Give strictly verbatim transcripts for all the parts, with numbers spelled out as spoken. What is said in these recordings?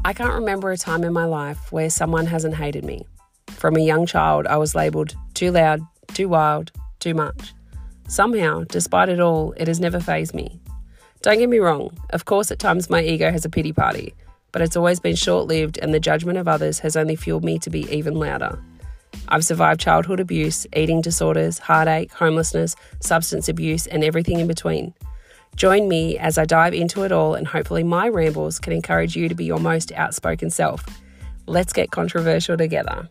I can't remember a time in my life where someone hasn't hated me. From a young child, I was labelled too loud, too wild, too much. Somehow, despite it all, it has never fazed me. Don't get me wrong, of course at times my ego has a pity party, but it's always been short-lived and the judgment of others has only fueled me to be even louder. I've survived childhood abuse, eating disorders, heartache, homelessness, substance abuse, and everything in between. Join me as I dive into it all, and hopefully my rambles can encourage you to be your most outspoken self. Let's get controversial together.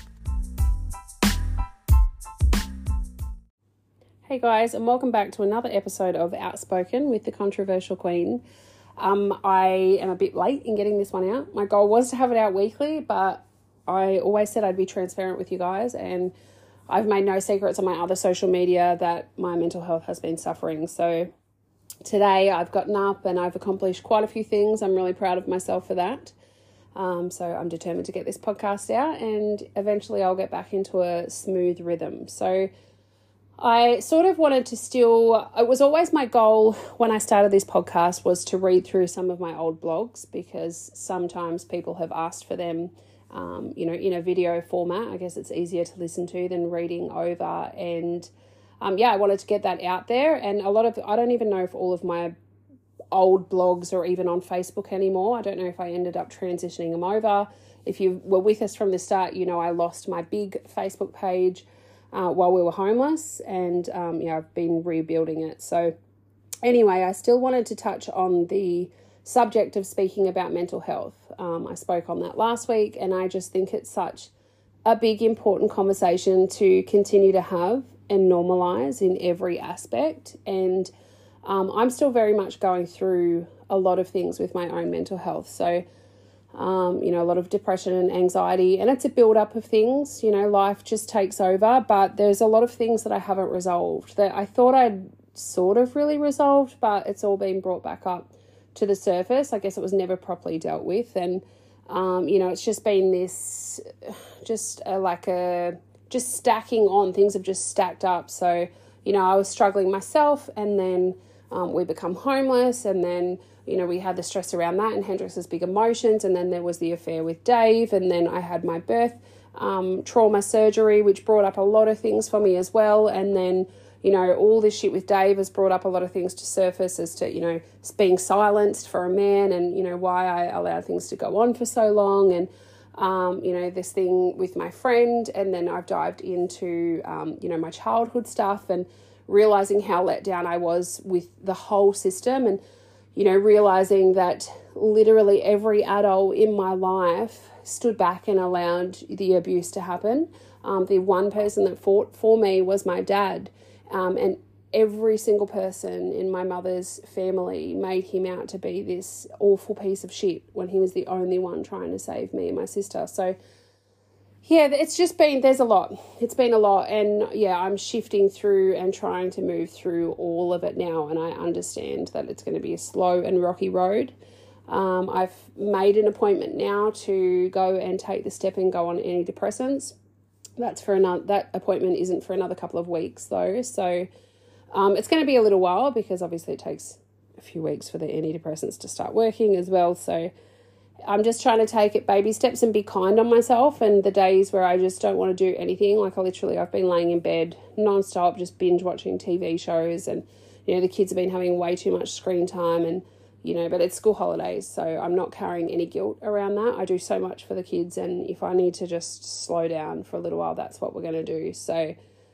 Hey guys, and welcome back to another episode of Outspoken with the Controversial Queen. Um, I am a bit late in getting this one out. My goal was to have it out weekly, but I always said I'd be transparent with you guys, and I've made no secrets on my other social media that my mental health has been suffering. So today I've gotten up and I've accomplished quite a few things. I'm really proud of myself for that. Um, so I'm determined to get this podcast out, and eventually I'll get back into a smooth rhythm. So I sort of wanted to still, it was always my goal when I started this podcast was to read through some of my old blogs, because sometimes people have asked for them, um, you know, in a video format. I guess it's easier to listen to than reading over. And um, yeah, I wanted to get that out there. And a lot of, I don't even know if all of my old blogs are even on Facebook anymore. I don't know if I ended up transitioning them over. If you were with us from the start, you know, I lost my big Facebook page Uh, while we were homeless, and um, yeah, I've been rebuilding it. So anyway, I still wanted to touch on the subject of speaking about mental health. Um, I spoke on that last week, and I just think it's such a big, important conversation to continue to have and normalize in every aspect. And um, I'm still very much going through a lot of things with my own mental health. So Um, you know, a lot of depression and anxiety, and it's a build-up of things. You know, life just takes over, but there's a lot of things that I haven't resolved that I thought I'd sort of really resolved, but it's all been brought back up to the surface. I guess it was never properly dealt with, and um, you know, it's just been this, just a, like a, just stacking on. Things have just stacked up. So, you know, I was struggling myself, and then um, we become homeless, and then you know, we had the stress around that and Hendrix's big emotions. And then there was the affair with Dave. And then I had my birth um, trauma surgery, which brought up a lot of things for me as well. And then, you know, all this shit with Dave has brought up a lot of things to surface as to, you know, being silenced for a man, and, you know, why I allowed things to go on for so long. And, um, you know, this thing with my friend. And then I've dived into, um, you know, my childhood stuff, and realizing how let down I was with the whole system. And you know, realizing that literally every adult in my life stood back and allowed the abuse to happen. Um, the one person that fought for me was my dad. Um, and every single person in my mother's family made him out to be this awful piece of shit when he was the only one trying to save me and my sister. So yeah, it's just been, there's a lot. It's been a lot. And yeah, I'm shifting through and trying to move through all of it now. And I understand that it's going to be a slow and rocky road. Um, I've made an appointment now to go and take the step and go on antidepressants. That's for another, that appointment isn't for another couple of weeks though. So um, it's going to be a little while, because obviously it takes a few weeks for the antidepressants to start working as well. So I'm just trying to take it baby steps and be kind on myself. And the days where I just don't want to do anything, like I literally, I've been laying in bed nonstop, just binge watching T V shows. And, you know, the kids have been having way too much screen time, and, you know, but it's school holidays. So I'm not carrying any guilt around that. I do so much for the kids. And if I need to just slow down for a little while, that's what we're going to do. So,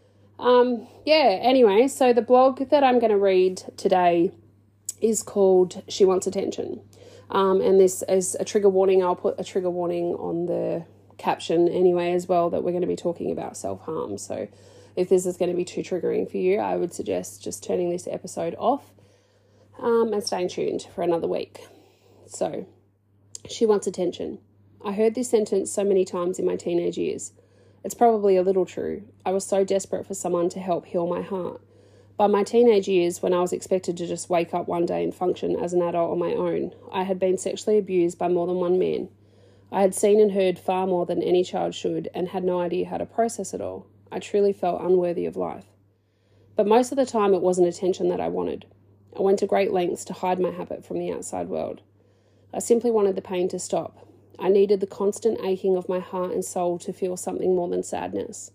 um, yeah, anyway, so the blog that I'm going to read today is called She Wants Attention. Um, and this is a trigger warning. I'll put a trigger warning on the caption anyway as well, that we're going to be talking about self-harm. So if this is going to be too triggering for you, I would suggest just turning this episode off um, and staying tuned for another week. So, she wants attention. I heard this sentence so many times in my teenage years. It's probably a little true. I was so desperate for someone to help heal my heart. By my teenage years, when I was expected to just wake up one day and function as an adult on my own, I had been sexually abused by more than one man. I had seen and heard far more than any child should, and had no idea how to process it all. I truly felt unworthy of life. But most of the time it wasn't attention that I wanted. I went to great lengths to hide my habit from the outside world. I simply wanted the pain to stop. I needed the constant aching of my heart and soul to feel something more than sadness.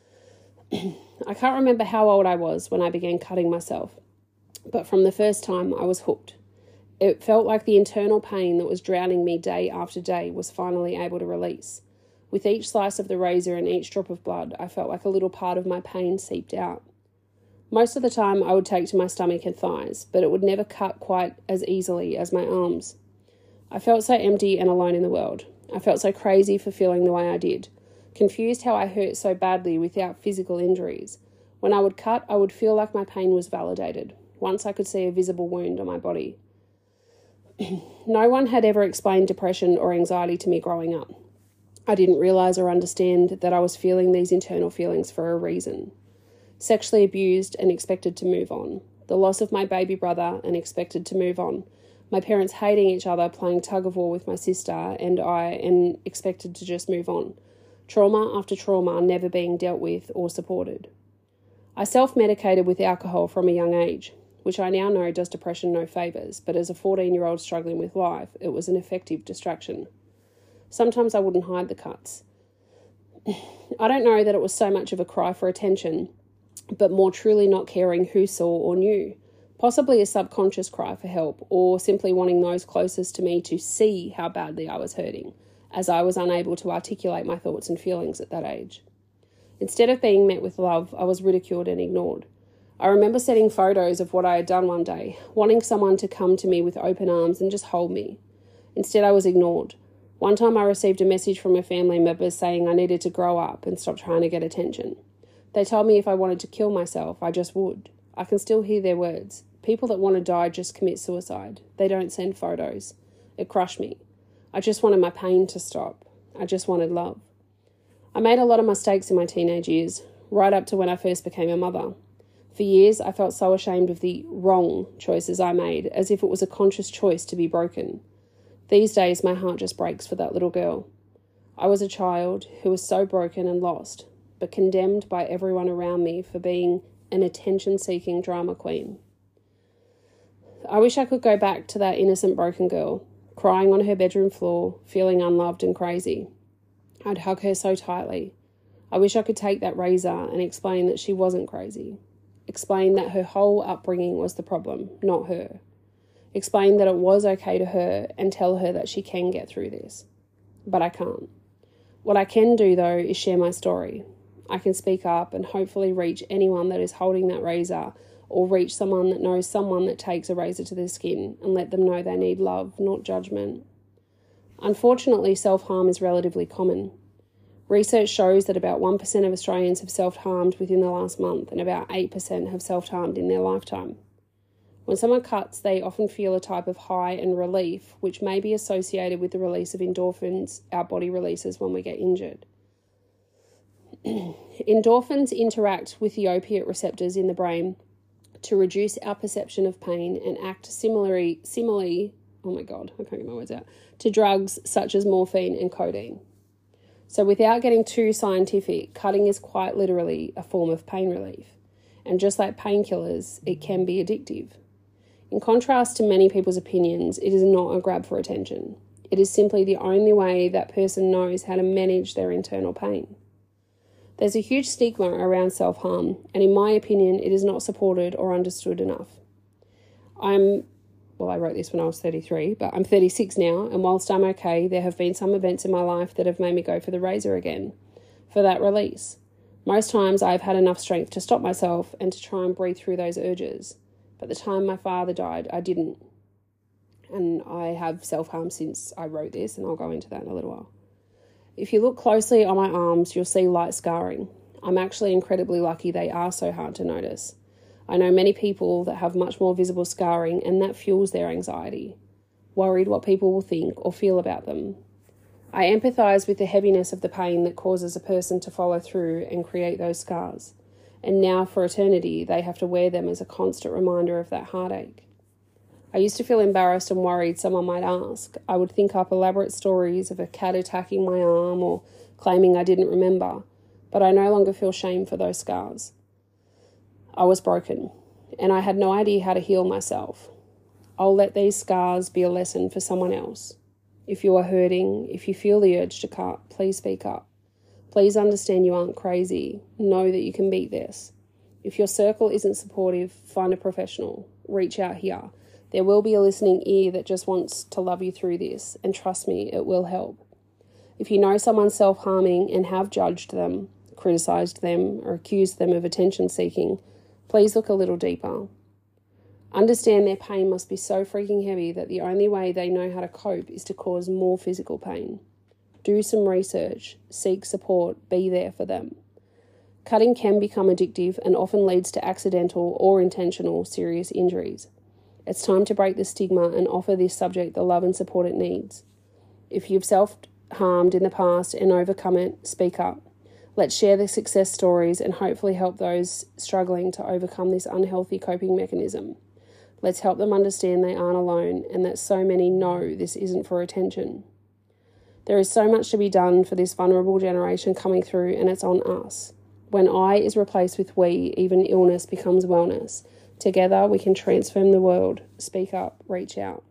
I can't remember how old I was when I began cutting myself, but from the first time I was hooked. It felt like the internal pain that was drowning me day after day was finally able to release. With each slice of the razor and each drop of blood, I felt like a little part of my pain seeped out. Most of the time I would take to my stomach and thighs, but it would never cut quite as easily as my arms. I felt so empty and alone in the world. I felt so crazy for feeling the way I did, confused how I hurt so badly without physical injuries. When I would cut, I would feel like my pain was validated, once I could see a visible wound on my body. No one had ever explained depression or anxiety to me growing up. I didn't realise or understand that I was feeling these internal feelings for a reason. Sexually abused and expected to move on. The loss of my baby brother and expected to move on. My parents hating each other, playing tug of war with my sister and I, and expected to just move on. Trauma after trauma never being dealt with or supported. I self-medicated with alcohol from a young age, which I now know does depression no favours, but as a fourteen-year-old struggling with life, it was an effective distraction. Sometimes I wouldn't hide the cuts. I don't know that it was so much of a cry for attention, but more truly not caring who saw or knew. Possibly a subconscious cry for help, or simply wanting those closest to me to see how badly I was hurting, as I was unable to articulate my thoughts and feelings at that age. Instead of being met with love, I was ridiculed and ignored. I remember setting photos of what I had done one day, wanting someone to come to me with open arms and just hold me. Instead, I was ignored. One time I received a message from a family member saying I needed to grow up and stop trying to get attention. They told me if I wanted to kill myself, I just would. I can still hear their words. People that want to die just commit suicide. They don't send photos. It crushed me. I just wanted my pain to stop. I just wanted love. I made a lot of mistakes in my teenage years, right up to when I first became a mother. For years, I felt so ashamed of the wrong choices I made, as if it was a conscious choice to be broken. These days, my heart just breaks for that little girl. I was a child who was so broken and lost, but condemned by everyone around me for being an attention-seeking drama queen. I wish I could go back to that innocent broken girl, crying on her bedroom floor, feeling unloved and crazy. I'd hug her so tightly. I wish I could take that razor and explain that she wasn't crazy. Explain that her whole upbringing was the problem, not her. Explain that it was okay to her and tell her that she can get through this. But I can't. What I can do, though, is share my story. I can speak up and hopefully reach anyone that is holding that razor, or reach someone that knows someone that takes a razor to their skin and let them know they need love, not judgment. Unfortunately, self-harm is relatively common. Research shows that about one percent of Australians have self-harmed within the last month and about eight percent have self-harmed in their lifetime. When someone cuts, they often feel a type of high and relief, which may be associated with the release of endorphins our body releases when we get injured. Endorphins interact with the opiate receptors in the brain to reduce our perception of pain and act similarly, similarly, oh my God, I can't get my words out, to drugs such as morphine and codeine. So without getting too scientific, cutting is quite literally a form of pain relief. And just like painkillers, it can be addictive. In contrast to many people's opinions, it is not a grab for attention. It is simply the only way that person knows how to manage their internal pain. There's a huge stigma around self-harm, and in my opinion, it is not supported or understood enough. I'm, well, I wrote this when I was thirty-three, but I'm thirty-six now, and whilst I'm okay, there have been some events in my life that have made me go for the razor again, for that release. Most times I've had enough strength to stop myself and to try and breathe through those urges. But the time my father died, I didn't. And I have self-harm since I wrote this, and I'll go into that in a little while. If you look closely on my arms, you'll see light scarring. I'm actually incredibly lucky they are so hard to notice. I know many people that have much more visible scarring, and that fuels their anxiety, worried what people will think or feel about them. I empathise with the heaviness of the pain that causes a person to follow through and create those scars. And now for eternity, they have to wear them as a constant reminder of that heartache. I used to feel embarrassed and worried someone might ask. I would think up elaborate stories of a cat attacking my arm or claiming I didn't remember, but I no longer feel shame for those scars. I was broken, and I had no idea how to heal myself. I'll let these scars be a lesson for someone else. If you are hurting, if you feel the urge to cut, please speak up. Please understand you aren't crazy. Know that you can beat this. If your circle isn't supportive, find a professional. Reach out here. There will be a listening ear that just wants to love you through this, and trust me, it will help. If you know someone's self-harming and have judged them, criticised them, or accused them of attention seeking, please look a little deeper. Understand their pain must be so freaking heavy that the only way they know how to cope is to cause more physical pain. Do some research, seek support, be there for them. Cutting can become addictive and often leads to accidental or intentional serious injuries. It's time to break the stigma and offer this subject the love and support it needs. If you've self-harmed in the past and overcome it, speak up. Let's share the success stories and hopefully help those struggling to overcome this unhealthy coping mechanism. Let's help them understand they aren't alone and that so many know this isn't for attention. There is so much to be done for this vulnerable generation coming through, and it's on us. When I is replaced with we, even illness becomes wellness. Together we can transform the world. Speak up, reach out.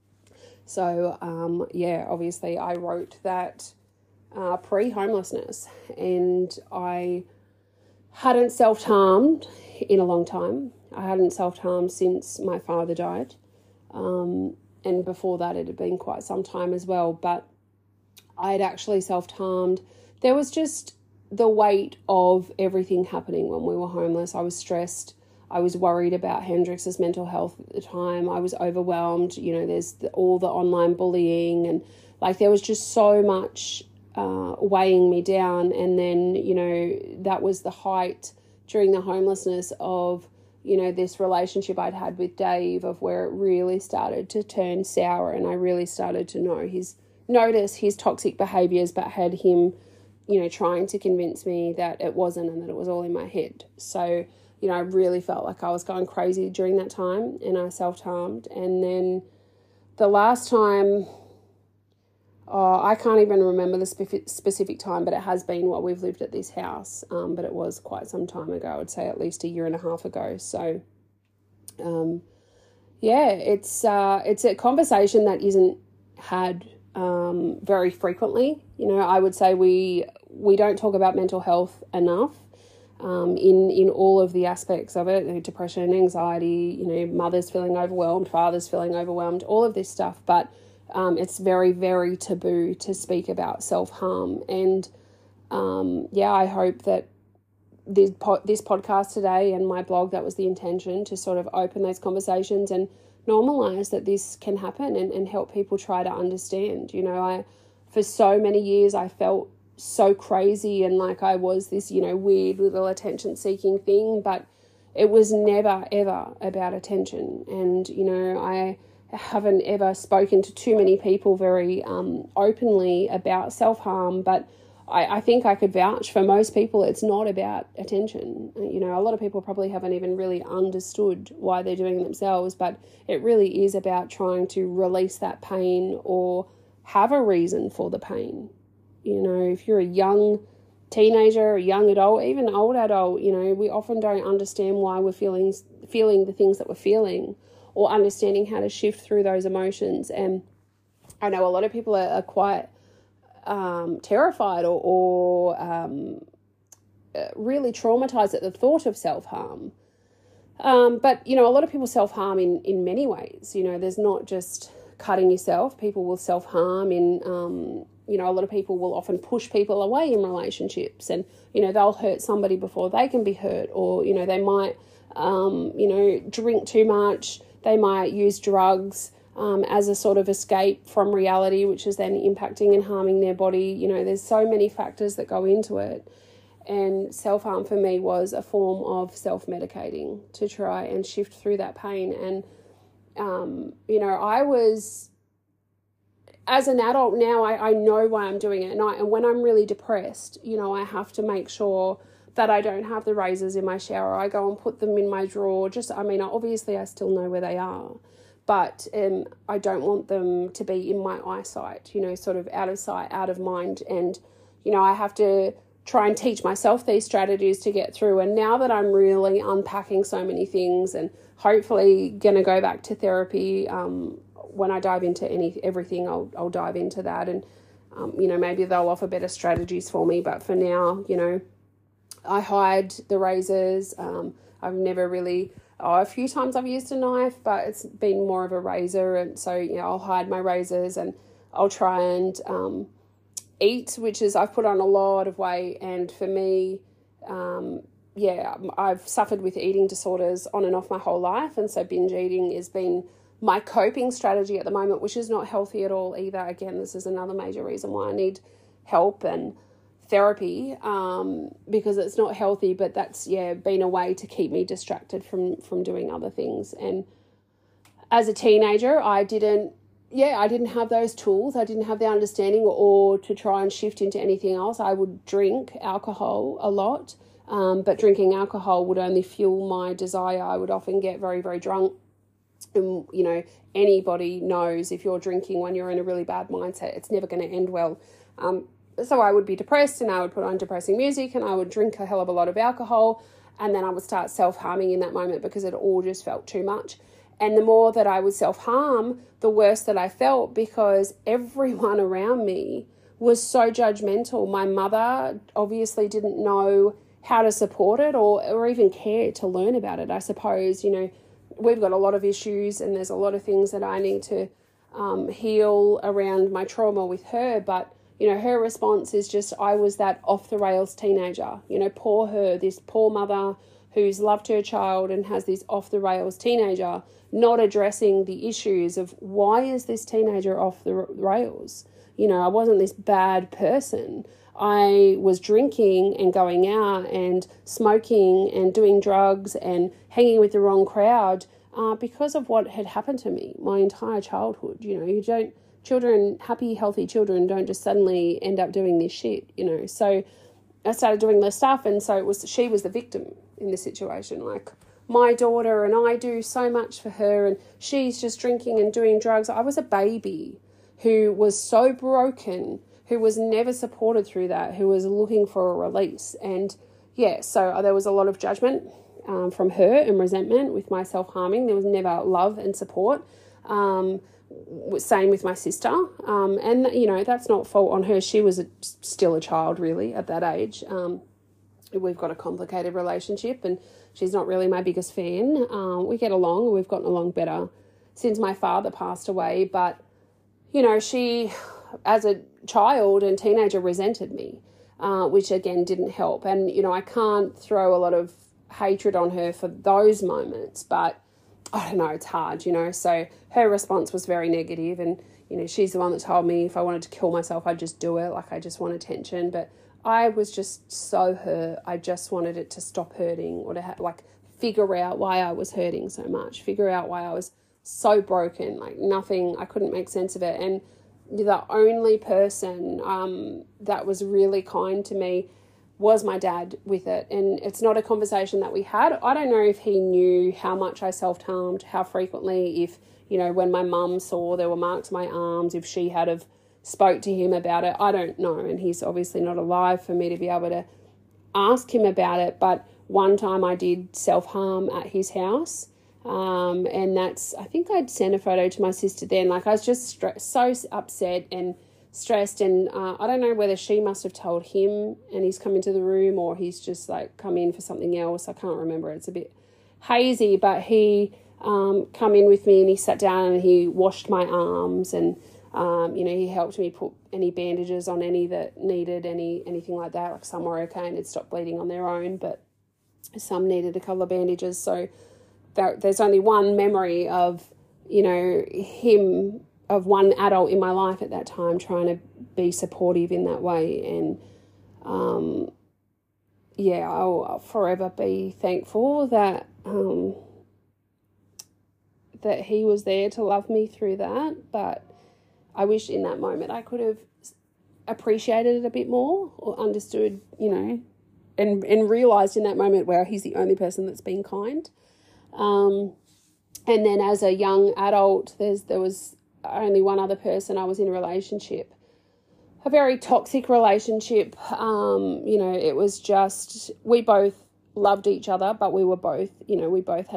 So, um, yeah, obviously I wrote that uh, pre-homelessness, and I hadn't self-harmed in a long time. I hadn't self-harmed since my father died. Um, and before that it had been quite some time as well. But I had actually self-harmed. There was just the weight of everything happening when we were homeless. I was stressed. I was worried about Hendrix's mental health at the time. I was overwhelmed. You know, there's the, all the online bullying, and like there was just so much uh, weighing me down. And then, you know, that was the height during the homelessness of, you know, this relationship I'd had with Dave, of where it really started to turn sour, and I really started to know his notice his toxic behaviours, but had him, you know, trying to convince me that it wasn't and that it was all in my head. So, you know, I really felt like I was going crazy during that time, and I self-harmed. And then the last time, oh, I can't even remember the spe- specific time, but it has been while we've lived at this house. Um, but it was quite some time ago. I would say at least a year and a half ago. So, um, yeah, it's uh, it's a conversation that isn't had um, very frequently. You know, I would say we we don't talk about mental health enough. Um, in, in all of the aspects of it, depression, anxiety, you know, mothers feeling overwhelmed, fathers feeling overwhelmed, all of this stuff. But um, it's very, very taboo to speak about self-harm. And um, yeah, I hope that this, po- this podcast today and my blog, that was the intention, to sort of open those conversations and normalise that this can happen, and, and help people try to understand. You know, I for so many years I felt so crazy and like I was this, you know, weird little attention seeking thing, but it was never ever about attention. And, you know, I haven't ever spoken to too many people very um, openly about self-harm, but I, I think I could vouch for most people it's not about attention. You know, a lot of people probably haven't even really understood why they're doing it themselves, but it really is about trying to release that pain or have a reason for the pain. You know, if you're a young teenager, a young adult, even an old adult, you know, we often don't understand why we're feeling feeling the things that we're feeling, or understanding how to shift through those emotions. And I know a lot of people are, are quite um, terrified or, or um, really traumatized at the thought of self-harm. Um, but, you know, a lot of people self-harm in, in many ways. You know, there's not just cutting yourself. People will self-harm in... Um, You know, a lot of people will often push people away in relationships, and, you know, they'll hurt somebody before they can be hurt, or, you know, they might, um, you know, drink too much. They might use drugs um, as a sort of escape from reality, which is then impacting and harming their body. You know, there's so many factors that go into it. And self-harm for me was a form of self-medicating to try and shift through that pain. And, um, you know, I was... As an adult now, I, I know why I'm doing it. And, I, and when I'm really depressed, you know, I have to make sure that I don't have the razors in my shower. I go and put them in my drawer. Just, I mean, obviously I still know where they are, but um, I don't want them to be in my eyesight, you know, sort of out of sight, out of mind. And, you know, I have to try and teach myself these strategies to get through. And now that I'm really unpacking so many things and hopefully going to go back to therapy, um, when I dive into any everything, I'll I'll dive into that, and um, you know, maybe they'll offer better strategies for me. But for now, you know, I hide the razors. Um, I've never really. Oh, a few times I've used a knife, but it's been more of a razor, and so you know, I'll hide my razors, and I'll try and um, eat, which is I've put on a lot of weight, and for me, um, yeah, I've suffered with eating disorders on and off my whole life, and so binge eating has been my coping strategy at the moment, which is not healthy at all either. Again, this is another major reason why I need help and therapy, um, because it's not healthy, but that's, yeah, been a way to keep me distracted from, from doing other things. And as a teenager, I didn't, yeah, I didn't have those tools. I didn't have the understanding or to try and shift into anything else. I would drink alcohol a lot, um, but drinking alcohol would only fuel my desire. I would often get very, very drunk. And, you know, anybody knows if you're drinking when you're in a really bad mindset, it's never going to end well. Um, so I would be depressed, and I would put on depressing music, and I would drink a hell of a lot of alcohol, and then I would start self-harming in that moment because it all just felt too much. And the more that I would self-harm, the worse that I felt, because everyone around me was so judgmental. My mother obviously didn't know how to support it or, or even care to learn about it. I suppose, you know, we've got a lot of issues, and there's a lot of things that I need to um, heal around my trauma with her. But, you know, her response is just, I was that off the rails teenager, you know, poor her, this poor mother who's loved her child and has this off the rails teenager, not addressing the issues of why is this teenager off the rails? You know, I wasn't this bad person. I was drinking and going out and smoking and doing drugs and hanging with the wrong crowd uh, because of what had happened to me my entire childhood. You know, you don't, children, happy, healthy children don't just suddenly end up doing this shit, you know. So I started doing this stuff, and so it was, she was the victim in this situation. Like, my daughter and I do so much for her, and she's just drinking and doing drugs. I was a baby who was so broken, who was never supported through that, who was looking for a release. And yeah, so there was a lot of judgment um, from her and resentment with my self-harming. There was never love and support. Um, same with my sister. Um, and, you know, that's not fault on her. She was a, still a child, really, at that age. Um, we've got a complicated relationship, and she's not really my biggest fan. Um, we get along, and we've gotten along better since my father passed away. But, you know, she, as a child and teenager, resented me, uh, which again didn't help. And, you know, I can't throw a lot of hatred on her for those moments, but I don't know, it's hard, you know. So her response was very negative, and, you know, she's the one that told me if I wanted to kill myself, I'd just do it. Like, I just want attention. But I was just so hurt. I just wanted it to stop hurting, or to ha- like figure out why I was hurting so much, figure out why I was so broken, like nothing, I couldn't make sense of it. And the only person um, that was really kind to me was my dad with it. And it's not a conversation that we had. I don't know if he knew how much I self-harmed, how frequently, if, you know, when my mum saw there were marks on my arms, if she had have spoke to him about it. I don't know. And he's obviously not alive for me to be able to ask him about it. But one time I did self-harm at his house. Um, and that's, I think I'd sent a photo to my sister then. Like, I was just stre- so upset and stressed, and uh, I don't know whether she must have told him and he's come into the room, or he's just like come in for something else. I can't remember. It's a bit hazy, but he um, come in with me, and he sat down and he washed my arms, and um, you know, he helped me put any bandages on any that needed any anything like that. Like, some were okay and had stopped bleeding on their own, but some needed a couple of bandages. So there, there's only one memory of, you know, him, of one adult in my life at that time trying to be supportive in that way. And um, yeah, I'll, I'll forever be thankful that um, that he was there to love me through that. But I wish in that moment I could have appreciated it a bit more, or understood, you know, and, and realised in that moment where he's the only person that's been kind. Um, and then as a young adult, there's there was only one other person I was in a relationship, a very toxic relationship. Um, you know, it was just, we both loved each other, but we were both, you know, we both had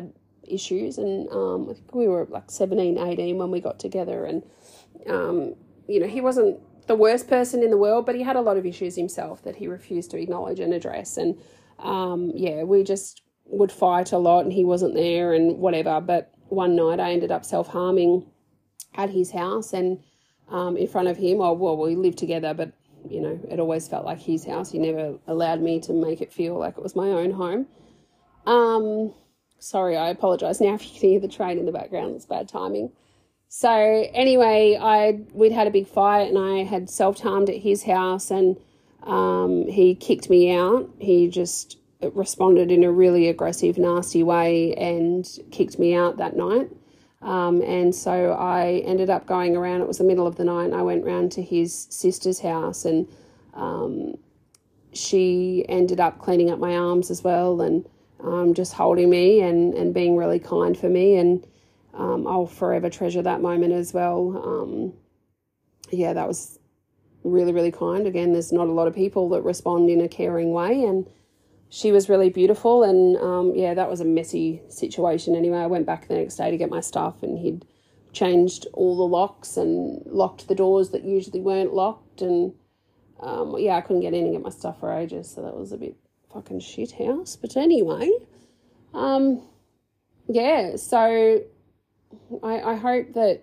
issues, and um, I think we were like seventeen, eighteen when we got together, and, um, you know, he wasn't the worst person in the world, but he had a lot of issues himself that he refused to acknowledge and address, and, um, yeah, we just would fight a lot, and he wasn't there and whatever, but one night I ended up self-harming at his house, and um, in front of him. Oh, well, we lived together, but, you know, it always felt like his house. He never allowed me to make it feel like it was my own home. Um, sorry, I apologise now if you can hear the train in the background. It's bad timing. So anyway, I we'd had a big fight, and I had self-harmed at his house, and um, he kicked me out. He just responded in a really aggressive, nasty way and kicked me out that night. Um, and so I ended up going around. It was the middle of the night, and I went round to his sister's house, and um, she ended up cleaning up my arms as well, and um, just holding me and, and being really kind for me. And um, I'll forever treasure that moment as well. Um, yeah, that was really, really kind. Again, there's not a lot of people that respond in a caring way, and she was really beautiful. And um, yeah, that was a messy situation anyway. I went back the next day to get my stuff, and he'd changed all the locks and locked the doors that usually weren't locked. And um, yeah, I couldn't get in and get my stuff for ages. So that was a bit fucking shit house. But anyway, um, yeah, so I, I hope that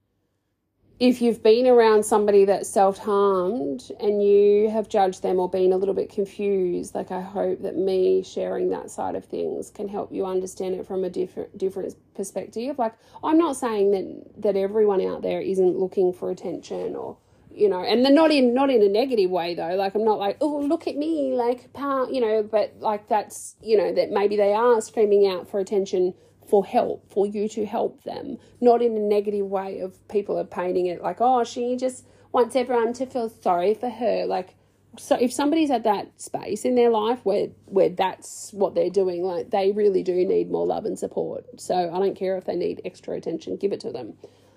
if you've been around somebody that's self-harmed and you have judged them or been a little bit confused, like I hope that me sharing that side of things can help you understand it from a different different perspective. Like, I'm not saying that that everyone out there isn't looking for attention, or, you know, and they're not in not in a negative way though. Like, I'm not like, oh, look at me, like, you know, but like that's, you know, that maybe they are screaming out for attention, for help, for you to help them, not in a negative way of people are painting it like, oh, she just wants everyone to feel sorry for her. Like, so if somebody's at that space in their life where where that's what they're doing, like, they really do need more love and support. So I don't care if they need extra attention, give it to them.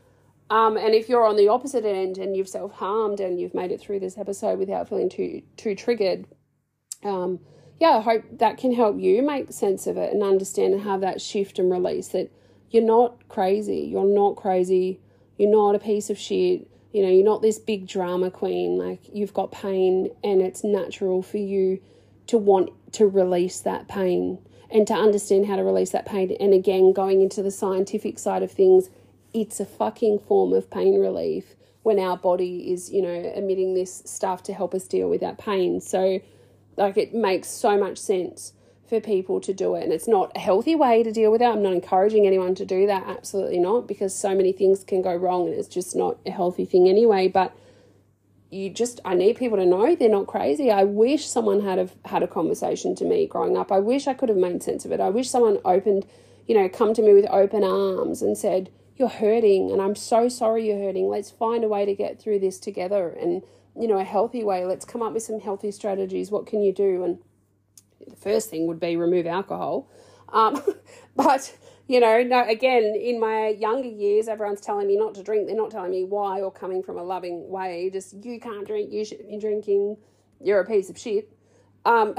Um, and if you're on the opposite end and you've self-harmed and you've made it through this episode without feeling too too triggered, um, yeah, I hope that can help you make sense of it and understand and have that shift and release that you're not crazy. You're not crazy. You're not a piece of shit. You know, you're not this big drama queen. Like, you've got pain, and it's natural for you to want to release that pain and to understand how to release that pain. And again, going into the scientific side of things, it's a fucking form of pain relief when our body is, you know, emitting this stuff to help us deal with that pain. So, like, it makes so much sense for people to do it. And it's not a healthy way to deal with it. I'm not encouraging anyone to do that. Absolutely not, because so many things can go wrong and it's just not a healthy thing anyway. But you just, I need people to know they're not crazy. I wish someone had have had a conversation to me growing up. I wish I could have made sense of it. I wish someone opened, you know, come to me with open arms and said, you're hurting and I'm so sorry you're hurting. Let's find a way to get through this together, and, you know, a healthy way. Let's come up with some healthy strategies. What can you do? And the first thing would be remove alcohol. Um, but, you know, no, again, in my younger years, everyone's telling me not to drink. They're not telling me why, or coming from a loving way. Just, you can't drink, you should be drinking, you're a piece of shit. Um,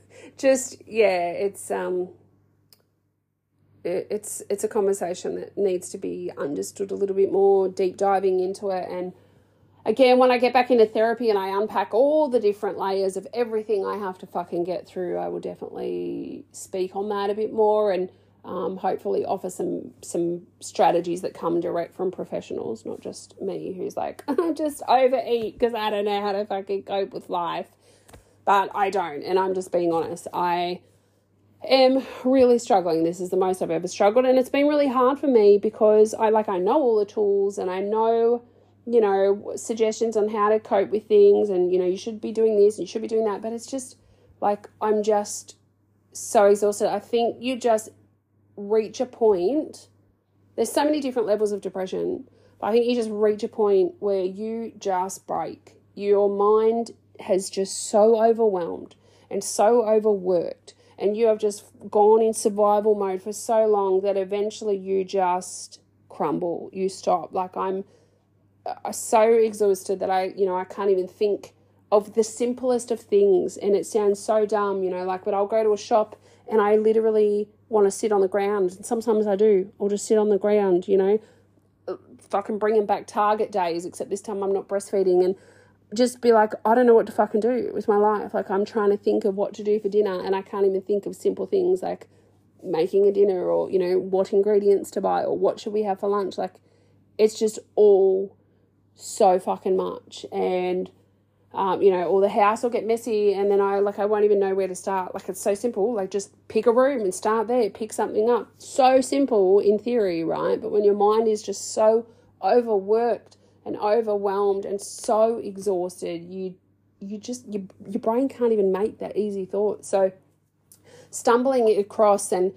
just, yeah, it's, um, it, it's, it's a conversation that needs to be understood a little bit more, deep diving into it. And again, when I get back into therapy and I unpack all the different layers of everything I have to fucking get through, I will definitely speak on that a bit more, and um, hopefully offer some some strategies that come direct from professionals, not just me who's like, I just overeat because I don't know how to fucking cope with life. But I don't, and I'm just being honest. I am really struggling. This is the most I've ever struggled, and it's been really hard for me because I like I know all the tools, and I know, you know, suggestions on how to cope with things, and, you know, you should be doing this and you should be doing that. But it's just like, I'm just so exhausted. I think you just reach a point. There's so many different levels of depression, but I think you just reach a point where you just break. Your mind has just so overwhelmed and so overworked, and you have just gone in survival mode for so long that eventually you just crumble. You stop. Like, I'm so exhausted that I, you know, I can't even think of the simplest of things, and it sounds so dumb, you know, like, but I'll go to a shop and I literally want to sit on the ground. And sometimes I do. I'll just sit on the ground, you know, fucking bringing back Target days, except this time I'm not breastfeeding, and just be like, I don't know what to fucking do with my life. Like, I'm trying to think of what to do for dinner, and I can't even think of simple things like making a dinner, or, you know, what ingredients to buy, or what should we have for lunch. Like, it's just all so fucking much. And Um, you know, or the house will get messy, and then I, like, I won't even know where to start. Like, it's so simple. Like, just pick a room and start there. Pick something up. So simple in theory, right? But when your mind is just so overworked and overwhelmed and so exhausted, you, you just, you, your brain can't even make that easy thought. So stumbling across and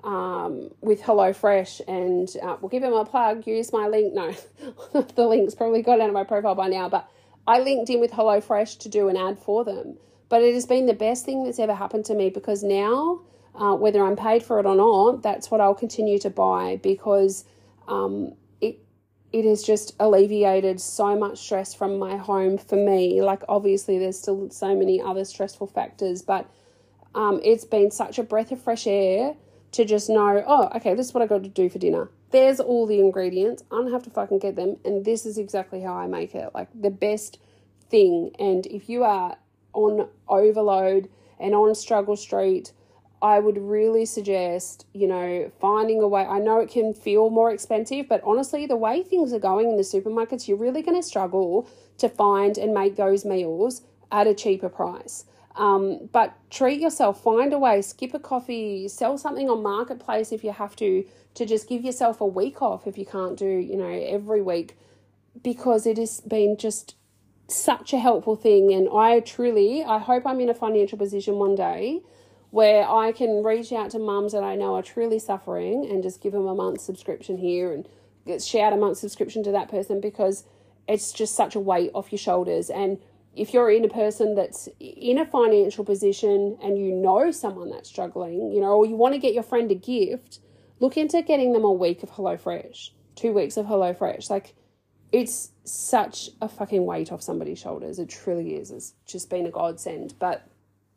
um, with HelloFresh, and uh, we'll give them a plug, use my link. No, the link's probably got out of my profile by now, but I linked in with HelloFresh to do an ad for them. But it has been the best thing that's ever happened to me, because now, uh, whether I'm paid for it or not, that's what I'll continue to buy, because um, it it has just alleviated so much stress from my home for me. Like, obviously there's still so many other stressful factors, but um, it's been such a breath of fresh air to just know, oh, okay, this is what I got to do for dinner. There's all the ingredients. I don't have to fucking get them. And this is exactly how I make it. Like, the best thing. And if you are on overload and on struggle street, I would really suggest, you know, finding a way. I know it can feel more expensive, but honestly, the way things are going in the supermarkets, you're really going to struggle to find and make those meals at a cheaper price. Um, but treat yourself, find a way, skip a coffee, sell something on Marketplace if you have to, to just give yourself a week off if you can't do, you know, every week, because it has been just such a helpful thing. And I truly, I hope I'm in a financial position one day where I can reach out to mums that I know are truly suffering and just give them a month's subscription here and get, shout a month's subscription to that person, because it's just such a weight off your shoulders. And if you're in a person that's in a financial position and you know someone that's struggling, you know, or you want to get your friend a gift, look into getting them a week of HelloFresh, two weeks of HelloFresh. Like, it's such a fucking weight off somebody's shoulders. It truly is. It's just been a godsend. But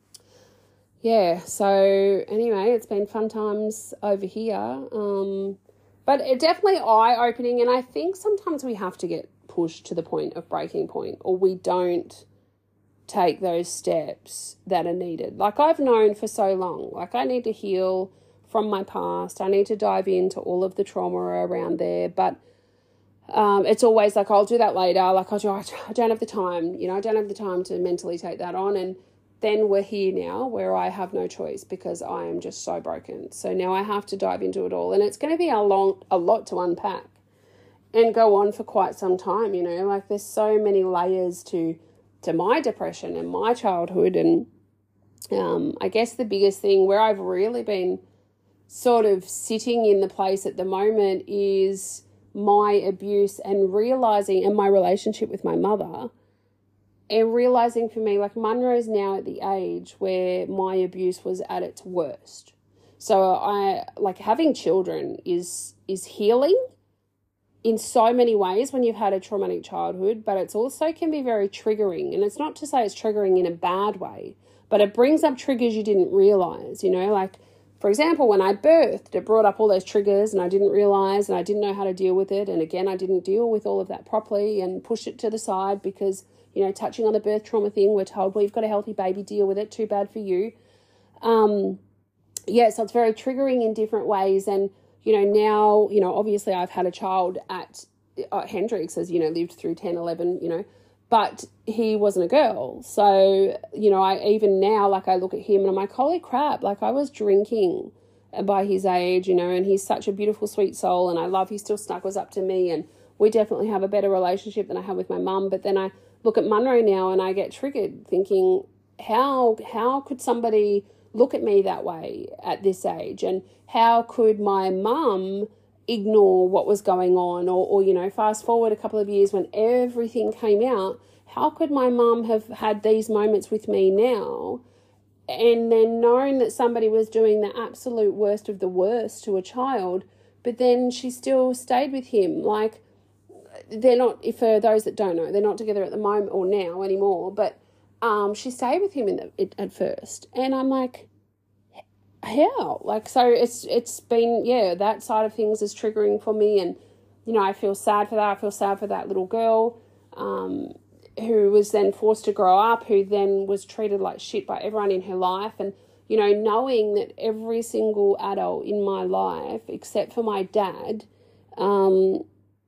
yeah, so anyway, it's been fun times over here. Um, but it definitely eye-opening, and I think sometimes we have to get pushed to the point of breaking point, or we don't take those steps that are needed. Like, I've known for so long, like, I need to heal from my past. I need to dive into all of the trauma around there, but um, it's always like, I'll do that later. Like, I'll do, I don't have the time, you know, I don't have the time to mentally take that on. And then we're here now where I have no choice, because I am just so broken. So now I have to dive into it all, and it's going to be a long, a lot to unpack and go on for quite some time, you know, like, there's so many layers to to my depression and my childhood. And um, I guess the biggest thing where I've really been sort of sitting in the place at the moment is my abuse, and realising, and my relationship with my mother, and realising for me, like, Munro's now at the age where my abuse was at its worst. So I, like, having children is is healing in so many ways when you've had a traumatic childhood, but it's also can be very triggering. And it's not to say it's triggering in a bad way, but it brings up triggers you didn't realise, you know, like, for example, when I birthed, it brought up all those triggers and I didn't realise, and I didn't know how to deal with it. And again, I didn't deal with all of that properly and pushed it to the side because, you know, touching on the birth trauma thing, we're told, well, you've got a healthy baby, deal with it, too bad for you. Um, yeah, so it's very triggering in different ways. And you know, now, you know, obviously I've had a child at uh, Hendrix has, you know, lived through ten, eleven, you know, but he wasn't a girl. So, you know, I even now, like, I look at him and I'm like, holy crap, like, I was drinking by his age, you know, and he's such a beautiful, sweet soul, and I love, he still snuggles up to me, and we definitely have a better relationship than I have with my mum. But then I look at Munro now and I get triggered thinking, how, how could somebody look at me that way at this age? And how could my mum ignore what was going on? Or, or, you know, fast forward a couple of years when everything came out, how could my mum have had these moments with me now and then known that somebody was doing the absolute worst of the worst to a child, but then she still stayed with him? Like, they're not, for those that don't know, they're not together at the moment or now anymore, but um, she stayed with him in the, it, at first. And I'm like, how? Like, so it's it's been, yeah, that side of things is triggering for me. And, you know, I feel sad for that. I feel sad for that little girl um, who was then forced to grow up, who then was treated like shit by everyone in her life. And, you know, knowing that every single adult in my life, except for my dad, um,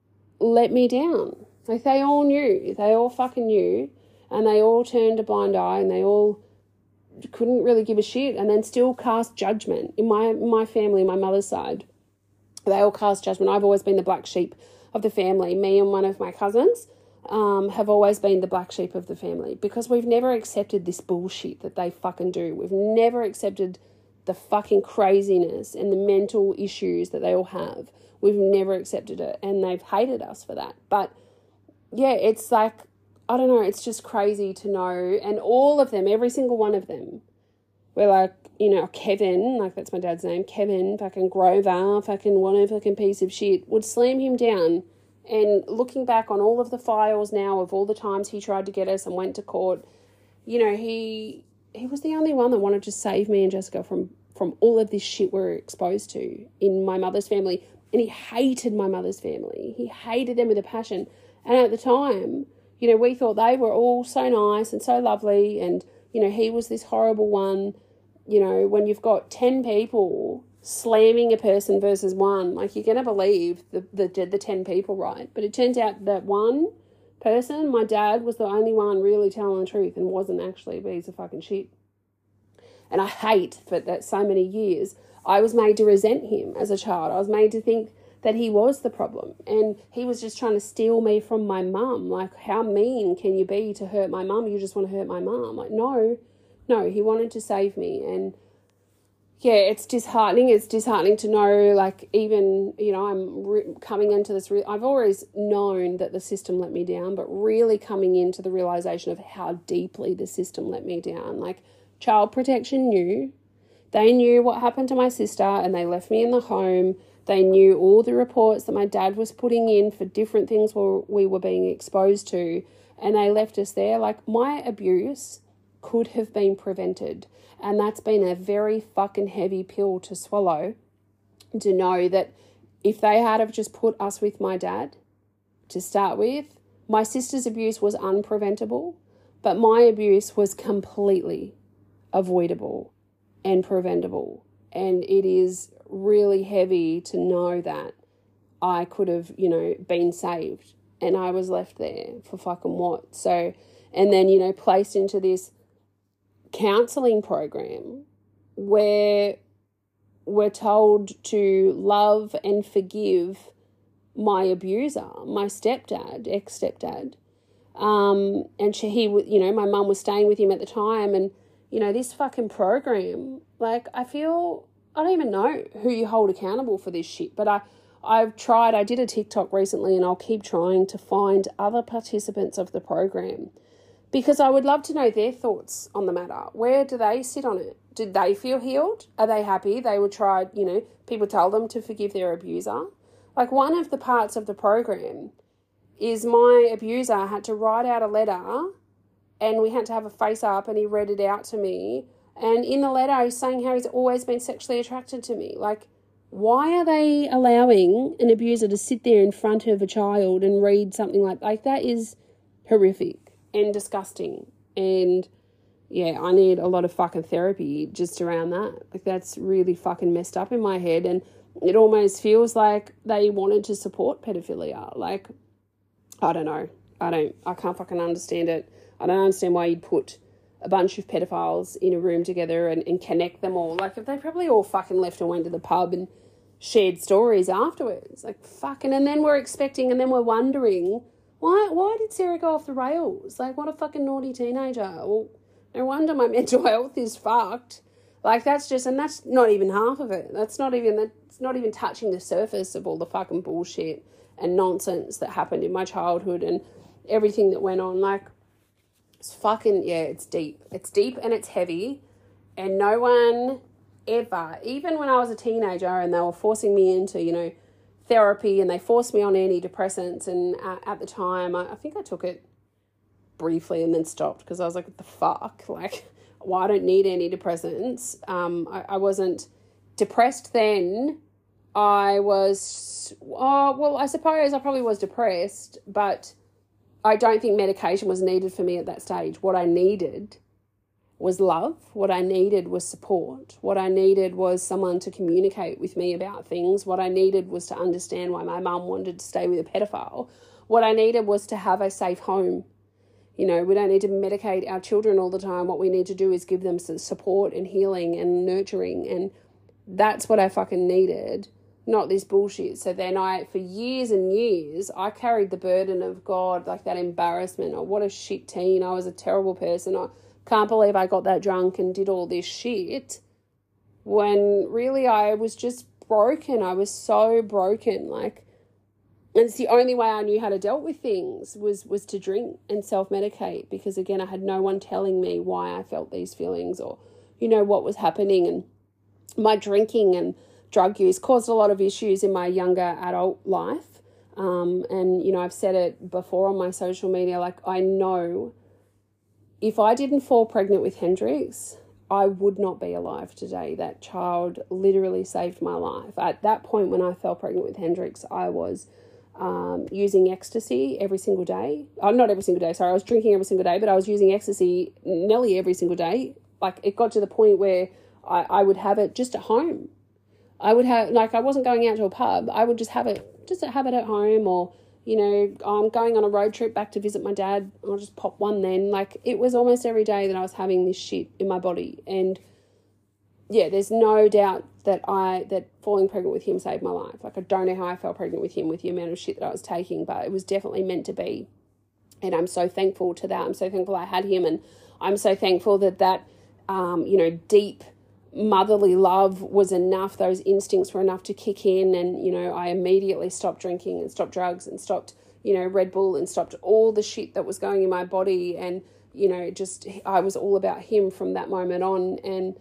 let me down. Like, they all knew. They all fucking knew. And they all turned a blind eye, and they all couldn't really give a shit, and then still cast judgment. In my my family, my mother's side, they all cast judgment. I've always been the black sheep of the family. Me and one of my cousins um, have always been the black sheep of the family, because we've never accepted this bullshit that they fucking do. We've never accepted the fucking craziness and the mental issues that they all have. We've never accepted it, and they've hated us for that. But yeah, it's like, I don't know, it's just crazy to know. And all of them, every single one of them, were like, you know, Kevin, like that's my dad's name, Kevin, fucking Grover, fucking one fucking piece of shit, would slam him down. And looking back on all of the files now of all the times he tried to get us and went to court, you know, he he was the only one that wanted to save me and Jessica from, from all of this shit we're exposed to in my mother's family. And he hated my mother's family. He hated them with a passion. And at the time, you know, we thought they were all so nice and so lovely, and, you know, he was this horrible one. You know, when you've got ten people slamming a person versus one, like, you're going to believe the, the, the ten people, right? But it turns out that one person, my dad, was the only one really telling the truth and wasn't actually a piece of fucking shit. And I hate for that so many years, I was made to resent him as a child. I was made to think that he was the problem, and he was just trying to steal me from my mum. Like, how mean can you be to hurt my mum? You just want to hurt my mum. Like, no, no, he wanted to save me. And yeah, it's disheartening. It's disheartening to know, like, even, you know, I'm re- coming into this, re- I've always known that the system let me down, but really coming into the realization of how deeply the system let me down. Like, Child Protection knew. They knew what happened to my sister, and they left me in the home. They knew all the reports that my dad was putting in for different things we were being exposed to, and they left us there. Like, my abuse could have been prevented, and that's been a very fucking heavy pill to swallow, to know that if they had have just put us with my dad to start with, my sister's abuse was unpreventable, but my abuse was completely avoidable and preventable. And it is really heavy to know that I could have, you know, been saved, and I was left there for fucking what? So, and then, you know, placed into this counselling program where we're told to love and forgive my abuser, my stepdad, ex-stepdad. Um, and she, he, you know, my mum was staying with him at the time, and, you know, this fucking program, like, I feel, I don't even know who you hold accountable for this shit, but I, I've tried, I did a TikTok recently, and I'll keep trying to find other participants of the program, because I would love to know their thoughts on the matter. Where do they sit on it? Did they feel healed? Are they happy? They would try, you know, people tell them to forgive their abuser. Like, one of the parts of the program is my abuser had to write out a letter, and we had to have a face up, and he read it out to me. And in the letter, he's saying how he's always been sexually attracted to me. Like, why are they allowing an abuser to sit there in front of a child and read something like, like that is horrific and disgusting. And yeah, I need a lot of fucking therapy just around that. Like, that's really fucking messed up in my head. And it almost feels like they wanted to support pedophilia. Like, I don't know. I don't, I can't fucking understand it. I don't understand why you'd put a bunch of pedophiles in a room together and, and connect them all. Like, if they probably all fucking left and went to the pub and shared stories afterwards. Like, fucking, and then we're expecting, and then we're wondering, why why did Sarah go off the rails? Like, what a fucking naughty teenager. Well, no wonder my mental health is fucked. Like, that's just, and that's not even half of it. That's not even, that's not even touching the surface of all the fucking bullshit and nonsense that happened in my childhood and everything that went on. Like, it's fucking, yeah, it's deep. It's deep and it's heavy. And no one ever, even when I was a teenager and they were forcing me into, you know, therapy, and they forced me on antidepressants, and uh, at the time, I, I think I took it briefly and then stopped because I was like, what the fuck? Like, well, I don't need antidepressants. Um, I, I wasn't depressed then. I was, oh, well, I suppose I probably was depressed, but I don't think medication was needed for me at that stage. What I needed was love. What I needed was support. What I needed was someone to communicate with me about things. What I needed was to understand why my mum wanted to stay with a pedophile. What I needed was to have a safe home. You know, we don't need to medicate our children all the time. What we need to do is give them some support and healing and nurturing, and that's what I fucking needed, not this bullshit. So then I, for years and years, I carried the burden of, God, like that embarrassment, or what a shit teen. I was a terrible person. I can't believe I got that drunk and did all this shit, when really I was just broken. I was so broken. Like, and it's the only way I knew how to deal with things was, was to drink and self-medicate, because, again, I had no one telling me why I felt these feelings or, you know, what was happening. And my drinking and drug use caused a lot of issues in my younger adult life. Um, and, you know, I've said it before on my social media, like, I know if I didn't fall pregnant with Hendrix, I would not be alive today. That child literally saved my life. At that point when I fell pregnant with Hendrix, I was um, using ecstasy every single day. Oh, not every single day, sorry. I was drinking every single day, but I was using ecstasy nearly every single day. Like, it got to the point where I, I would have it just at home. I would have, like, I wasn't going out to a pub. I would just have it, just have it at home, or, you know, I'm going on a road trip back to visit my dad. I'll just pop one then. Like, it was almost every day that I was having this shit in my body. And yeah, there's no doubt that I, that falling pregnant with him saved my life. Like, I don't know how I fell pregnant with him with the amount of shit that I was taking, but it was definitely meant to be. And I'm so thankful to that. I'm so thankful I had him. And I'm so thankful that that, um, you know, deep motherly love was enough. Those instincts were enough to kick in. And, you know, I immediately stopped drinking and stopped drugs and stopped, you know, Red Bull, and stopped all the shit that was going in my body. And, you know, just, I was all about him from that moment on. And,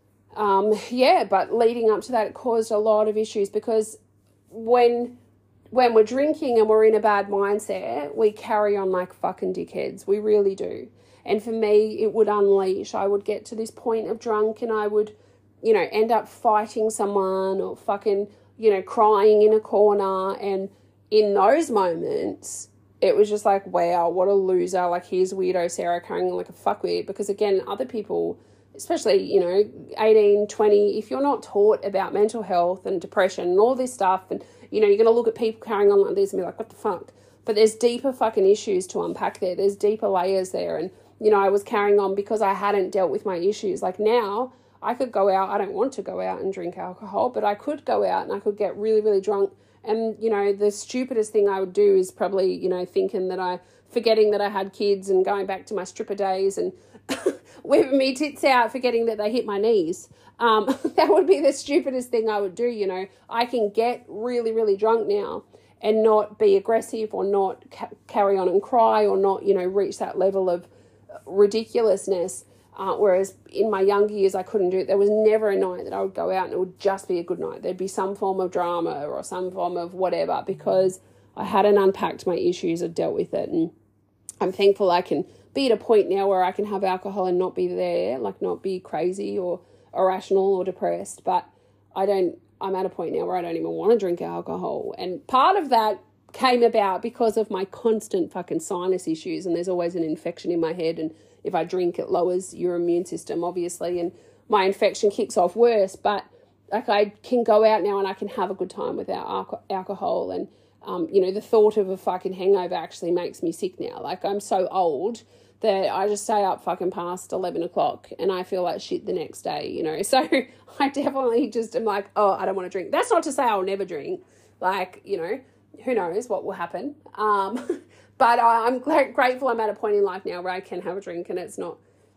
um, yeah, but leading up to that, it caused a lot of issues, because when, when we're drinking and we're in a bad mindset, we carry on like fucking dickheads. We really do. And for me, it would unleash. I would get to this point of drunk and I would, you know, end up fighting someone or fucking, you know, crying in a corner. And in those moments, it was just like, wow, what a loser. Like, here's weirdo Sarah carrying like a fuckwit. Because, again, other people, especially, you know, eighteen, twenty, if you're not taught about mental health and depression and all this stuff, and, you know, you're going to look at people carrying on like this and be like, what the fuck? But there's deeper fucking issues to unpack there. There's deeper layers there. And, you know, I was carrying on because I hadn't dealt with my issues. Like, now I could go out. I don't want to go out and drink alcohol, but I could go out and I could get really, really drunk. And, you know, the stupidest thing I would do is probably, you know, thinking that I, forgetting that I had kids and going back to my stripper days and whipping me tits out, forgetting that they hit my knees. Um, that would be the stupidest thing I would do, you know. I can get really, really drunk now and not be aggressive, or not ca- carry on and cry, or not, you know, reach that level of ridiculousness. Uh, whereas in my younger years, I couldn't do it. There was never a night that I would go out and it would just be a good night. There'd be some form of drama or some form of whatever, because I hadn't unpacked my issues or dealt with it. And I'm thankful I can be at a point now where I can have alcohol and not be there, like not be crazy or irrational or depressed. But I don't, I'm at a point now where I don't even want to drink alcohol. And part of that came about because of my constant fucking sinus issues, and there's always an infection in my head, and if I drink, it lowers your immune system, obviously, and my infection kicks off worse. But like, I can go out now and I can have a good time without alco- alcohol, and um, you know, the thought of a fucking hangover actually makes me sick now. Like, I'm so old that I just stay up fucking past eleven o'clock and I feel like shit the next day, you know. So I definitely just am like, oh, I don't want to drink. That's not to say I'll never drink. Like, you know, who knows what will happen. Um, but I, I'm glad, grateful I'm at a point in life now where I can have a drink and it's not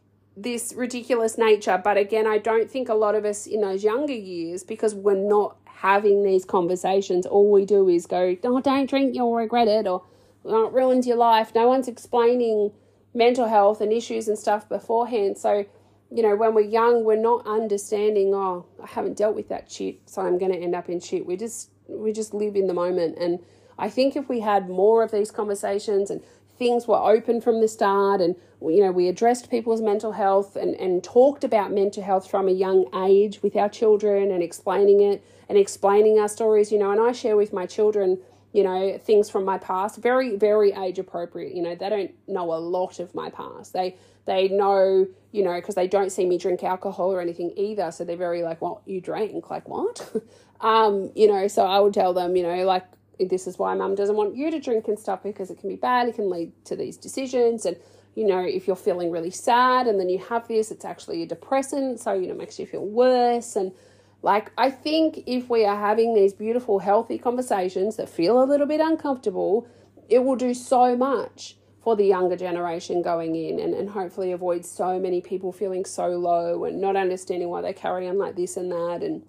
this ridiculous nature. But again, I don't think a lot of us in those younger years, because we're not having these conversations, all we do is go, oh, don't drink, you'll regret it, or oh, it ruins your life. No one's explaining mental health and issues and stuff beforehand. So, you know, when we're young, we're not understanding, oh, I haven't dealt with that shit, so I'm going to end up in shit. We just, we just live in the moment. And I think if we had more of these conversations and things were open from the start, and, you know, we addressed people's mental health and, and talked about mental health from a young age with our children and explaining it and explaining our stories, you know, and I share with my children, you know, things from my past, very, very age appropriate. You know, they don't know a lot of my past. They, they know, you know, because they don't see me drink alcohol or anything either. So they're very like, well, you drank, like what? um, you know, so I would tell them, you know, like, this is why mum doesn't want you to drink and stuff, because it can be bad. It can lead to these decisions. And, you know, if you're feeling really sad and then you have this, it's actually a depressant. So, you know, it makes you feel worse. And like, I think if we are having these beautiful, healthy conversations that feel a little bit uncomfortable, it will do so much for the younger generation going in, and, and hopefully avoid so many people feeling so low and not understanding why they carry on like this and that. And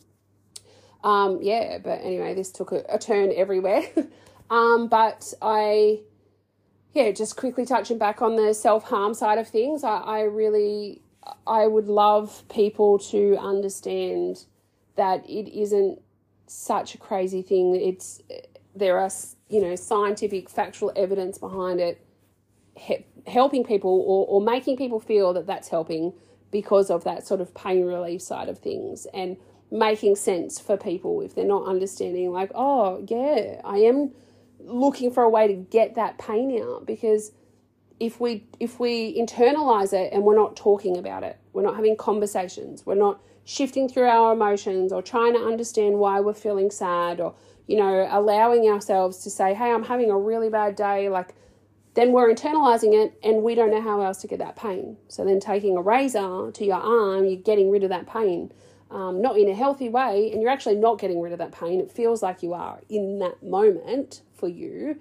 um, yeah, but anyway, this took a, a turn everywhere. um, but I, yeah, just quickly touching back on the self-harm side of things, I, I really, I would love people to understand that it isn't such a crazy thing. It's, there are, you know, scientific, factual evidence behind it, he, helping people or, or making people feel that that's helping because of that sort of pain relief side of things, and making sense for people if they're not understanding, like, oh, yeah, I am looking for a way to get that pain out, because if we if we internalize it and we're not talking about it, we're not having conversations, we're not shifting through our emotions or trying to understand why we're feeling sad, or, you know, allowing ourselves to say, hey, I'm having a really bad day, like, then we're internalizing it and we don't know how else to get that pain. So then taking a razor to your arm, you're getting rid of that pain, um, not in a healthy way, and you're actually not getting rid of that pain. It feels like you are in that moment for you.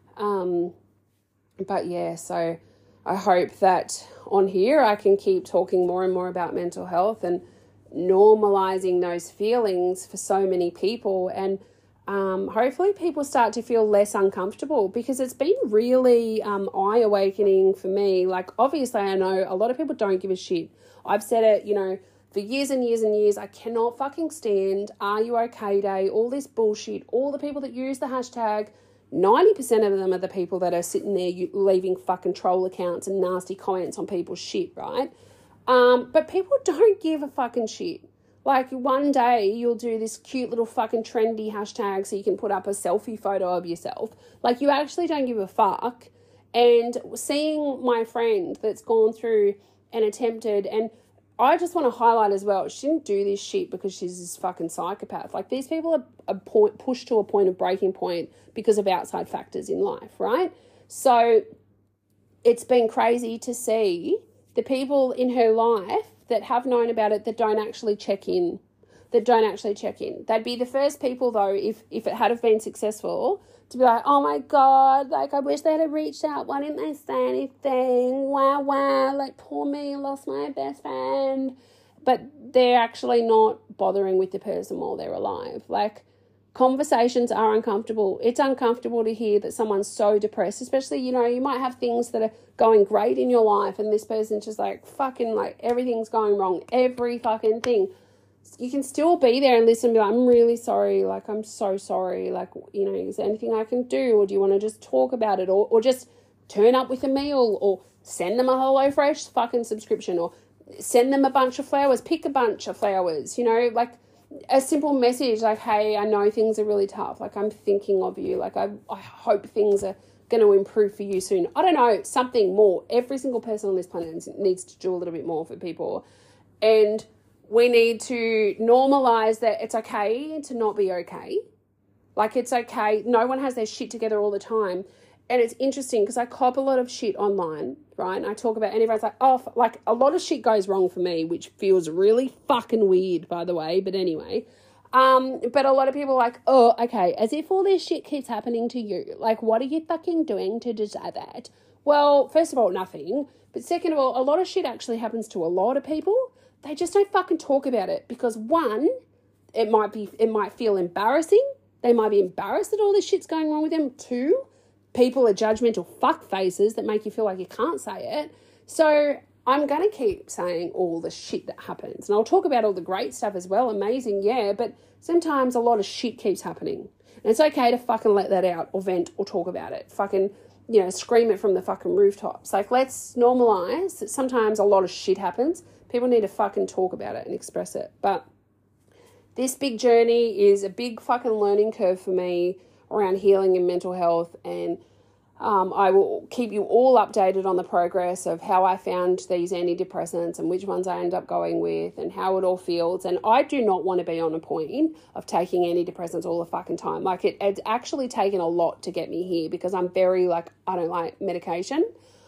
Um, but yeah, so I hope that on here I can keep talking more and more about mental health and normalizing those feelings for so many people, and um, hopefully people start to feel less uncomfortable, because it's been really um, eye-awakening for me. Like, obviously I know a lot of people don't give a shit. I've said it, you know, for years and years and years. I cannot fucking stand Are You Okay Day, all this bullshit, all the people that use the hashtag. ninety percent of them are the people that are sitting there leaving fucking troll accounts and nasty comments on people's shit, right? Um, but people don't give a fucking shit. Like, one day you'll do this cute little fucking trendy hashtag so you can put up a selfie photo of yourself. Like, you actually don't give a fuck. And seeing my friend that's gone through and attempted, and I just want to highlight as well, she didn't do this shit because she's this fucking psychopath. Like, these people are, are point, pushed to a point of breaking point because of outside factors in life, right? So it's been crazy to see the people in her life that have known about it that don't actually check in, that don't actually check in. They'd be the first people, though, if, if it had have been successful, to be like, oh my God, like, I wish they'd have reached out. Why didn't they say anything? Wow, wow, like, poor me, lost my best friend. But they're actually not bothering with the person while they're alive. Like, conversations are uncomfortable. It's uncomfortable to hear that someone's so depressed, especially, you know, you might have things that are going great in your life and this person's just like, fucking, like, everything's going wrong, every fucking thing. You can still be there and listen and be like, I'm really sorry, like, I'm so sorry, like, you know, is there anything I can do, or do you want to just talk about it, or, or just turn up with a meal, or send them a HelloFresh fucking subscription, or send them a bunch of flowers, pick a bunch of flowers, you know, like, a simple message like, hey, I know things are really tough, like, I'm thinking of you, like, I, I hope things are going to improve for you soon. I don't know, something more. Every single person on this planet needs to do a little bit more for people, and we need to normalize that it's okay to not be okay. Like, it's okay. No one has their shit together all the time. And it's interesting because I cop a lot of shit online, right? And I talk about, and everyone's like, oh, like, a lot of shit goes wrong for me, which feels really fucking weird, by the way. But anyway, um, but a lot of people are like, oh, okay, as if all this shit keeps happening to you. Like, what are you fucking doing to deserve that? Well, first of all, nothing. But second of all, a lot of shit actually happens to a lot of people. They just don't fucking talk about it because, one, it might be, it might feel embarrassing. They might be embarrassed that all this shit's going wrong with them. Two, people are judgmental fuck faces that make you feel like you can't say it. So I'm going to keep saying all the shit that happens. And I'll talk about all the great stuff as well. Amazing, yeah. But sometimes a lot of shit keeps happening. And it's okay to fucking let that out or vent or talk about it. Fucking you know, scream it from the fucking rooftops. Like, let's normalize that sometimes a lot of shit happens. People need to fucking talk about it and express it. But this big journey is a big fucking learning curve for me around healing and mental health, and um, I will keep you all updated on the progress of how I found these antidepressants and which ones I end up going with and how it all feels. And I do not want to be on a point of taking antidepressants all the fucking time. Like, it, it's actually taken a lot to get me here because I'm very, like, I don't like medication.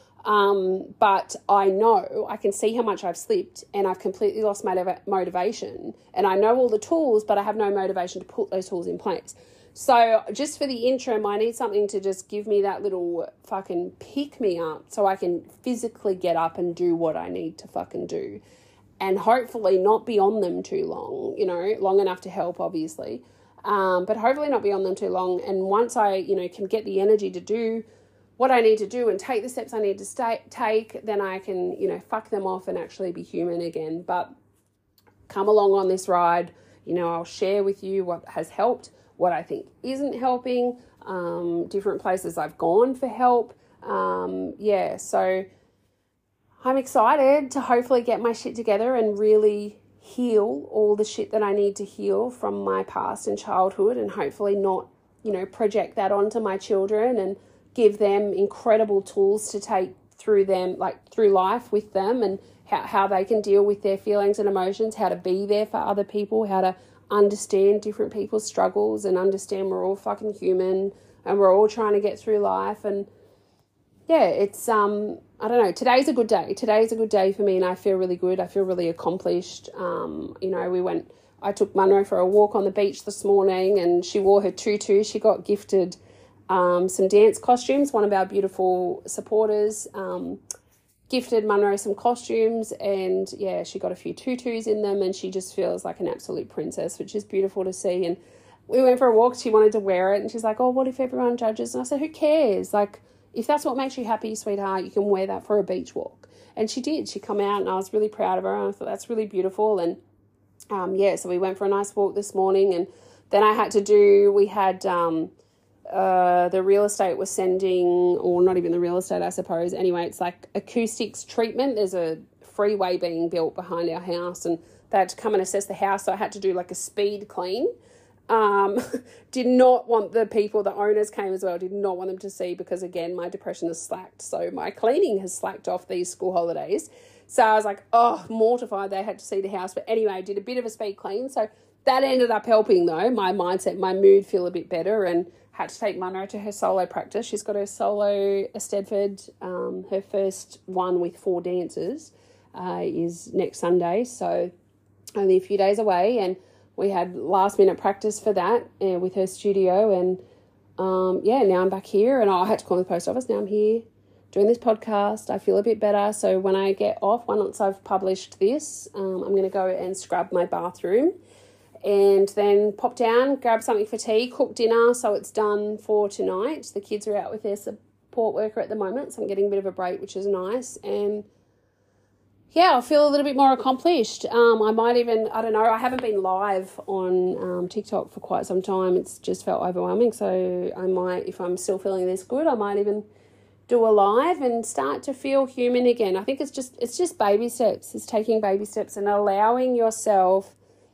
Um, but I know, I can see how much I've slipped and I've completely lost my motivation. And I know all the tools, but I have no motivation to put those tools in place. So just for the interim, I need something to just give me that little fucking pick me up so I can physically get up and do what I need to fucking do. And hopefully not be on them too long, you know, long enough to help, obviously. Um, but hopefully not be on them too long. And once I, you know, can get the energy to do what I need to do and take the steps I need to stay, take, then I can, you know, fuck them off and actually be human again. But come along on this ride. You know, I'll share with you what has helped, what I think isn't helping, um, different places I've gone for help. Um, yeah, so I'm excited to hopefully get my shit together and really heal all the shit that I need to heal from my past and childhood, and hopefully not, you know, project that onto my children and give them incredible tools to take through them, like through life with them, and how, how they can deal with their feelings and emotions, how to be there for other people, how to understand different people's struggles and understand we're all fucking human and we're all trying to get through life. And yeah, it's, um, I don't know, today's a good day. Today's a good day for me and I feel really good. I feel really accomplished. Um, you know, we went, I took Munro for a walk on the beach this morning and she wore her tutu. She got gifted um, some dance costumes. One of our beautiful supporters um, gifted Munro some costumes, and yeah, she got a few tutus in them and she just feels like an absolute princess, which is beautiful to see. And we went for a walk, she wanted to wear it and she's like, oh, what if everyone judges? And I said, who cares? Like, if that's what makes you happy, sweetheart, you can wear that for a beach walk. And she did. She come out and I was really proud of her and I thought that's really beautiful. And um, yeah, so we went for a nice walk this morning, and then I had to do, we had um, uh, the real estate was sending, or not even the real estate, I suppose. Anyway, it's like acoustics treatment. There's a freeway being built behind our house and they had to come and assess the house. So I had to do like a speed clean. Um, did not want the people, the owners came as well, did not want them to see because, again, my depression has slacked. So my cleaning has slacked off these school holidays. So I was like, oh, mortified they had to see the house. But anyway, I did a bit of a speed clean. So that ended up helping, though. My mindset, my mood feel a bit better, and had to take Munro to her solo practice. She's got her solo Eisteddfod, um, her first one with four dancers uh, is next Sunday. So only a few days away, and we had last minute practice for that uh, with her studio. And um, yeah, now I'm back here, and oh, I had to call the post office. Now I'm here doing this podcast. I feel a bit better. So when I get off, once I've published this, um, I'm going to go and scrub my bathroom and then pop down, grab something for tea, cook dinner. So it's done for tonight. The kids are out with their support worker at the moment, so I'm getting a bit of a break, which is nice. And yeah, I feel a little bit more accomplished. Um, I might even, I don't know, I haven't been live on um, TikTok for quite some time. It's just felt overwhelming. So I might, if I'm still feeling this good, I might even do a live and start to feel human again. I think it's just, it's just baby steps. It's taking baby steps and allowing yourself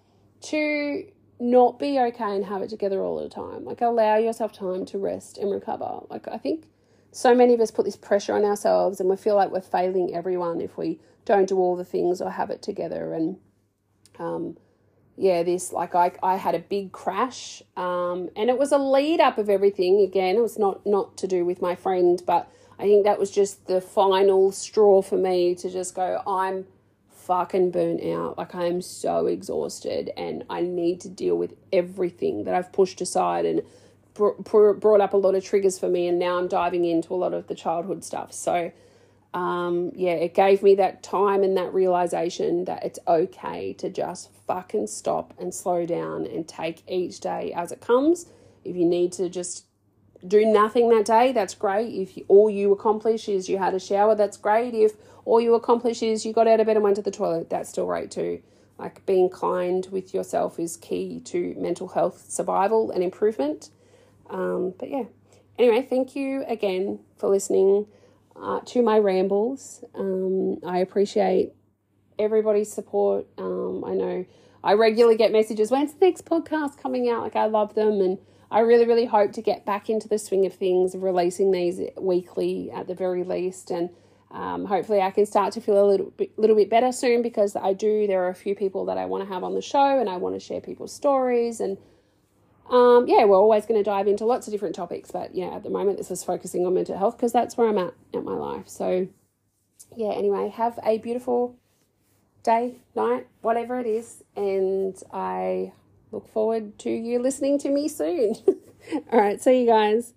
to not be okay and have it together all the time. Like, allow yourself time to rest and recover. Like, I think so many of us put this pressure on ourselves and we feel like we're failing everyone if we don't do all the things or have it together. And um, yeah, this, like I, I had a big crash um, and it was a lead up of everything. Again, it was not, not to do with my friend, but I think that was just the final straw for me to just go, I'm fucking burnt out. Like, I am so exhausted and I need to deal with everything that I've pushed aside and br- br- brought up a lot of triggers for me. And now I'm diving into a lot of the childhood stuff. So Um, yeah, it gave me that time and that realization that it's okay to just fucking stop and slow down and take each day as it comes. If you need to just do nothing that day, that's great. If you, all you accomplish is you had a shower, that's great. If all you accomplish is you got out of bed and went to the toilet, that's still great too. Like, being kind with yourself is key to mental health survival and improvement. Um, but yeah, anyway, thank you again for listening uh, to my rambles. Um, I appreciate everybody's support. Um, I know I regularly get messages, when's the next podcast coming out? Like, I love them, and I really, really hope to get back into the swing of things, of releasing these weekly at the very least, and um, hopefully I can start to feel a little bit, little bit better soon, because I do, there are a few people that I want to have on the show, and I want to share people's stories, and um, yeah, we're always going to dive into lots of different topics, but yeah, at the moment this is focusing on mental health, because that's where I'm at at my life. So yeah, anyway, have a beautiful day, night, whatever it is, and I look forward to you listening to me soon. All right, see you guys.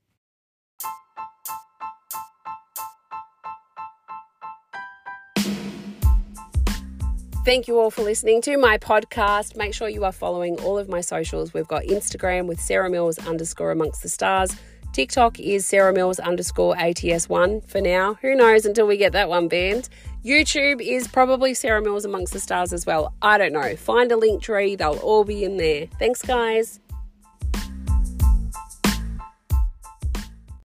Thank you all for listening to my podcast. Make sure you are following all of my socials. We've got Instagram with Sarah Mills underscore amongst the stars. TikTok is Sarah Mills underscore A T S one for now. Who knows until we get that one banned. YouTube is probably Sarah Mills amongst the stars as well. I don't know. Find a link tree. They'll all be in there. Thanks, guys.